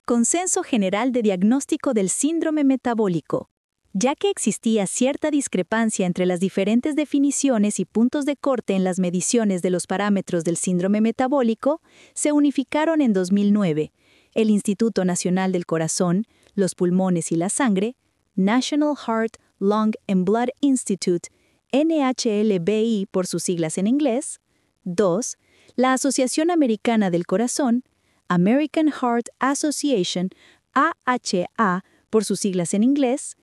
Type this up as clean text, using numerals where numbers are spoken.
Consenso General de Diagnóstico del Síndrome Metabólico. Ya que existía cierta discrepancia entre las diferentes definiciones y puntos de corte en las mediciones de los parámetros del síndrome metabólico, se unificaron en 2009 el Instituto Nacional del Corazón, los Pulmones y la Sangre, National Heart, Lung and Blood Institute, NHLBI por sus siglas en inglés. 2. La Asociación Americana del Corazón, American Heart Association, AHA por sus siglas en inglés.